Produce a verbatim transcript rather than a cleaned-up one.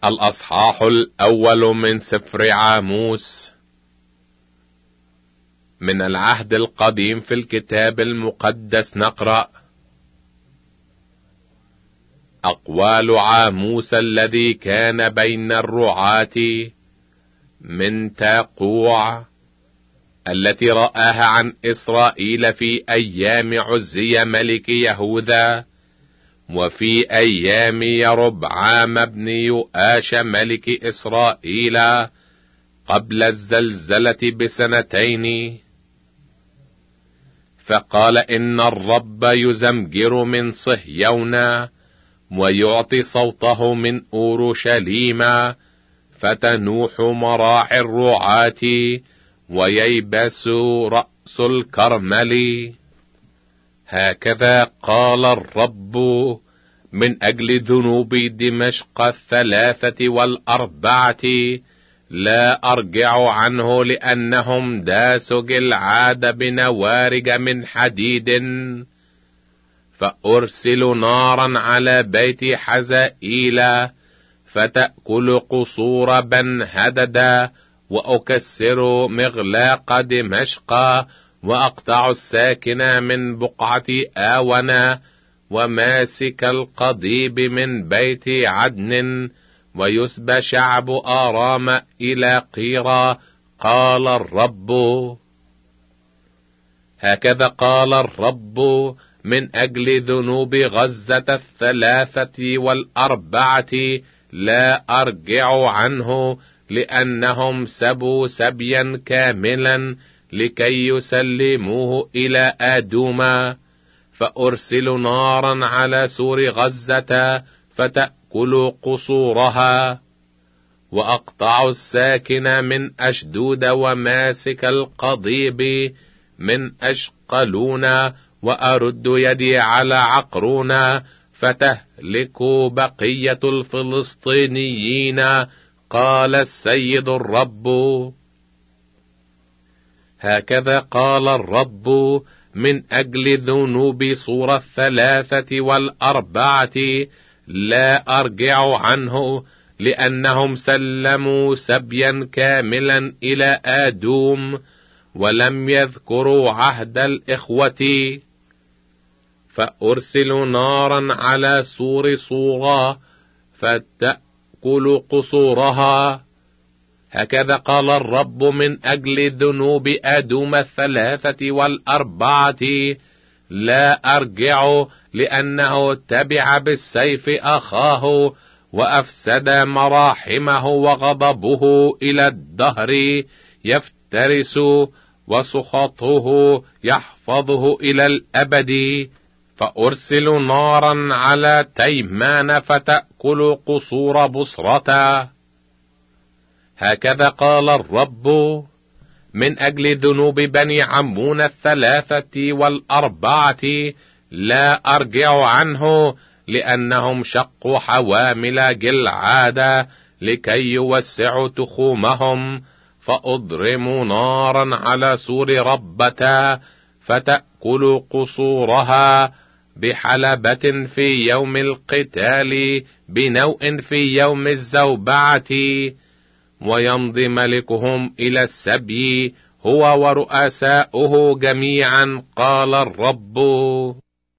الأصحاح الأول من سفر عاموس. من العهد القديم في الكتاب المقدس نقرأ: أقوال عاموس الذي كان بين الرعاة من تاقوع، التي رآها عن إسرائيل في أيام عزي ملك يهوذا، وفي أيام يربعام بن يؤاش ملك إسرائيل قبل الزلزلة بسنتين. فقال: إن الرب يزمجر من صهيون، ويعطي صوته من أورشليم، فتنوح مراعي الرعاة، وييبس رأس الكرمل. هكذا قال الرب: من أجل ذنوب دمشق الثلاثة والأربعة لا أرجع عنه، لأنهم داسوا جلعاد بنوارج من حديد. فأرسل نارا على بيت حزائيل، فتأكل قصور بنهدد، وأكسر مغلاق دمشق، وأقطع الساكن من بقعة آونة، وماسك القضيب من بيت عدن، ويسبى شعب آرام إلى قيرا، قال الرب. هكذا قال الرب: من أجل ذنوب غزة الثلاثة والأربعة لا أرجع عنه، لأنهم سبوا سبيا كاملا لكي يسلموه إلى آدوما. فأرسل نارا على سور غزة، فتأكل قصورها، وأقطع الساكن من أشدود، وماسك القضيب من أشقلون، وأرد يدي على عقرون، فتهلك بقية الفلسطينيين، قال السيد الرب. هكذا قال الرب: من أجل ذنوب صور الثلاثة والأربعة لا أرجع عنه، لأنهم سلموا سبيا كاملا إلى آدوم، ولم يذكروا عهد الإخوة. فأرسل نارا على سور صورة، فتأكل قصورها. هكذا قال الرب: من أجل ذنوب آدوم الثلاثة والأربعة لا أرجع، لأنه تبع بالسيف أخاه، وأفسد مراحمه، وغضبه إلى الدهر يفترس، وسخطه يحفظه إلى الأبد. فأرسل نارا على تيمان، فتأكل قصور بصرة. هكذا قال الرب: من أجل ذنوب بني عمون الثلاثة والأربعة لا أرجع عنه، لأنهم شقوا حوامل جلعاد لكي يوسعوا تخومهم. فأضرم نارا على سور ربة، فتأكل قصورها بحلبة في يوم القتال، بنوء في يوم الزوبعة. ويمضي ملكهم إلى السبي، هو ورؤساؤه جميعا، قال الرب.